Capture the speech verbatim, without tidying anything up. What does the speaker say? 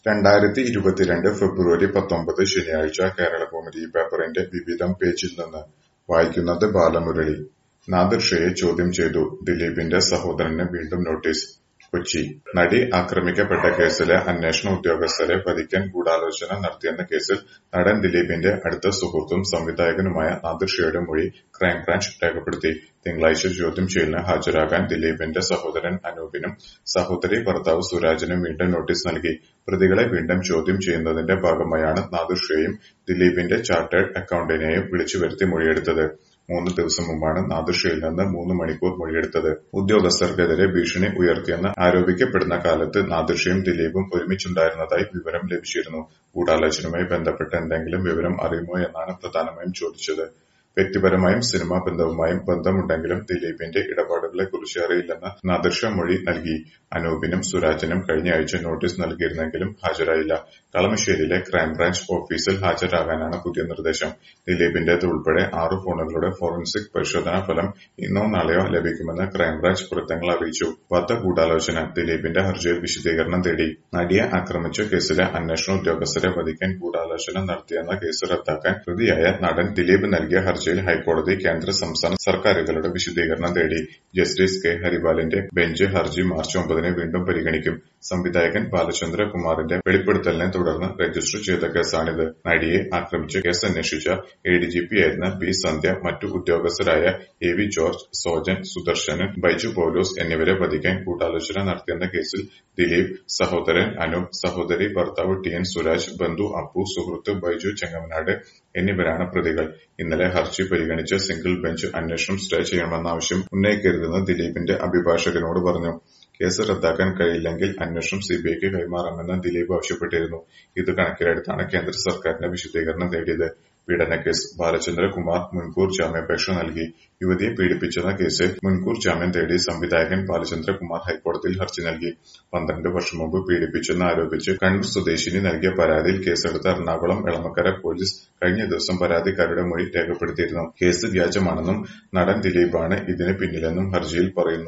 രണ്ടായിരത്തി ഇരുപത്തിരണ്ട് ഫെബ്രുവരി പത്തൊമ്പത് ശനിയാഴ്ച കേരളകൗമുദി പേപ്പറിന്റെ വിവിധം പേജിൽ നിന്ന് വായിക്കുന്നത് ബാലമുരളി. നാദിർ ഷായെ ചോദ്യം ചെയ്തു. ദിലീപിന്റെ സഹോദരന് വീണ്ടും നോട്ടീസ്. കൊച്ചി. നടി ആക്രമിക്കപ്പെട്ട കേസിലെ അന്വേഷണ ഉദ്യോഗസ്ഥരെ വധിക്കാൻ ഗൂഢാലോചന നടത്തിയെന്ന കേസിൽ നടൻ ദിലീപിന്റെ അടുത്ത സുഹൃത്തും സംവിധായകനുമായ നാദിർ ഷായുടെ മൊഴി ക്രൈംബ്രാഞ്ച് രേഖപ്പെടുത്തി. തിങ്കളാഴ്ച ചോദ്യം ചെയ്യലിന് ഹാജരാകാൻ ദിലീപിന്റെ സഹോദരൻ അനൂപിനും സഹോദരി ഭർത്താവ് സുരാജിനും വീണ്ടും നോട്ടീസ് നൽകി. പ്രതികളെ വീണ്ടും ചോദ്യം ചെയ്യുന്നതിന്റെ ഭാഗമായാണ് നാദിർ ഷായെയും ദിലീപിന്റെ ചാർട്ടേഡ് അക്കൗണ്ടന്റിനെയും വിളിച്ചുവരുത്തി മൊഴിയെടുത്തത്. മൂന്ന് ദിവസം മുമ്പാണ് നാദിർ ഷായിൽ നിന്ന് മൂന്ന് മണിക്കൂർ മൊഴിയെടുത്തത്. ഉദ്യോഗസ്ഥർക്കെതിരെ ഭീഷണി ഉയർത്തിയെന്ന് ആരോപിക്കപ്പെടുന്ന കാലത്ത് നാദിർ ഷായും ദിലീപും ഒരുമിച്ചുണ്ടായിരുന്നതായി വിവരം ലഭിച്ചിരുന്നു. ഗൂഢാലോചനയുമായി ബന്ധപ്പെട്ട എന്തെങ്കിലും വിവരം അറിയുമോ എന്നാണ് പ്രധാനമായും ചോദിച്ചത്. വ്യക്തിപരമായും സിനിമാ ബന്ധവുമായും ബന്ധമുണ്ടെങ്കിലും ദിലീപിന്റെ ഇടപാടുകളെക്കുറിച്ച് അറിയില്ലെന്ന് നാദിർ ഷാ മൊഴി നൽകി. അനൂപിനും സുരാജിനും കഴിഞ്ഞയാഴ്ച നോട്ടീസ് നൽകിയിരുന്നെങ്കിലും ഹാജരായില്ല. കളമശ്ശേരിയിലെ ക്രൈംബ്രാഞ്ച് ഓഫീസിൽ ഹാജരാകാനാണ് പുതിയ നിർദ്ദേശം. ദിലീപിന്റേത് ഉൾപ്പെടെ ആറ് ഫോണുകളുടെ ഫോറൻസിക് പരിശോധനാ ഫലം ഇന്നോ നാളെയോ ലഭിക്കുമെന്ന് ക്രൈംബ്രാഞ്ച് വൃത്തങ്ങൾ അറിയിച്ചു. വധഗൂഢാലോചന. ദിലീപിന്റെ ഹർജിയിൽ വിശദീകരണം തേടി. നടിയെ ആക്രമിച്ച കേസിലെ അന്വേഷണ ഉദ്യോഗസ്ഥരെ വധിക്കാൻ ഗൂഢാലോചന നടത്തിയെന്ന കേസ് റദ്ദാക്കാൻ പ്രതിയായ നടൻ ദിലീപ് നൽകിയ ഹർജിയിൽ ഹൈക്കോടതി കേന്ദ്ര സംസ്ഥാന സർക്കാരുകളുടെ വിശദീകരണം തേടി. ജസ്റ്റിസ് കെ ഹരിപാലിന്റെ ബെഞ്ച് ഹർജി മാർച്ച് ഒമ്പതിന് വീണ്ടും പരിഗണിക്കും. സംവിധായകൻ ബാലചന്ദ്ര കുമാറിന്റെ വെളിപ്പെടുത്തലിനെ തുടർന്ന് രജിസ്റ്റർ ചെയ്ത കേസാണിത്. നടിയെ ആക്രമിച്ച കേസ് അന്വേഷിച്ച എ ഡി ജി പി ആയിരുന്ന ബി സന്ധ്യ, മറ്റു ഉദ്യോഗസ്ഥരായ A V George, Sojan, Sudarshanan, Baiju Paulose എന്നിവരെ വധിക്കാൻ ഗൂഢാലോചന നടത്തിയെന്ന കേസിൽ ദിലീപ്, സഹോദരൻ അനൂപ്, സഹോദരി ഭർത്താവ് ടി എൻ സുരാജ്, ബന്ധു അപ്പു, സുഹൃത്ത് ബൈജു ചെങ്ങമനാട് എന്നിവരാണ് പ്രതികൾ. ഇന്നലെ ഹർജി പരിഗണിച്ച സിംഗിൾ ബെഞ്ച് അന്വേഷണം സ്റ്റേ ചെയ്യണമെന്ന ആവശ്യം ഉന്നയിക്കരുതെന്ന് ദിലീപിന്റെ അഭിഭാഷകനോട് പറഞ്ഞു. കേസ് റദ്ദാക്കാൻ കഴിയില്ലെങ്കിൽ അന്വേഷണം സിബിഐക്ക് കൈമാറാമെന്ന് ദിലീപ് ആവശ്യപ്പെട്ടിരുന്നു. ഇത് കണക്കിലെടുത്താണ് കേന്ദ്ര സർക്കാരിന്റെ വിശദീകരണം തേടിയത്. പീഡനക്കേസ്. ബാലചന്ദ്ര കുമാർ മുൻകൂർ ജാമ്യാപേക്ഷ നൽകി. യുവതിയെ പീഡിപ്പിച്ചെന്ന കേസിൽ മുൻകൂർ ജാമ്യം തേടി സംവിധായകൻ ബാലചന്ദ്ര കുമാർ ഹൈക്കോടതിയിൽ ഹർജി നൽകി. പന്ത്രണ്ട് വർഷം മുമ്പ് പീഡിപ്പിച്ചെന്ന് ആരോപിച്ച് കണ്ണൂർ സ്വദേശിനി നൽകിയ പരാതിയിൽ കേസെടുത്ത എറണാകുളം എളമക്കര പോലീസ് കഴിഞ്ഞ ദിവസം പരാതിക്കാരുടെ മൊഴി രേഖപ്പെടുത്തിയിരുന്നു. കേസ് വ്യാജമാണെന്നും നടൻ ദിലീപാണ് ഇതിന് പിന്നിലെന്നും ഹർജിയിൽ പറയുന്നു.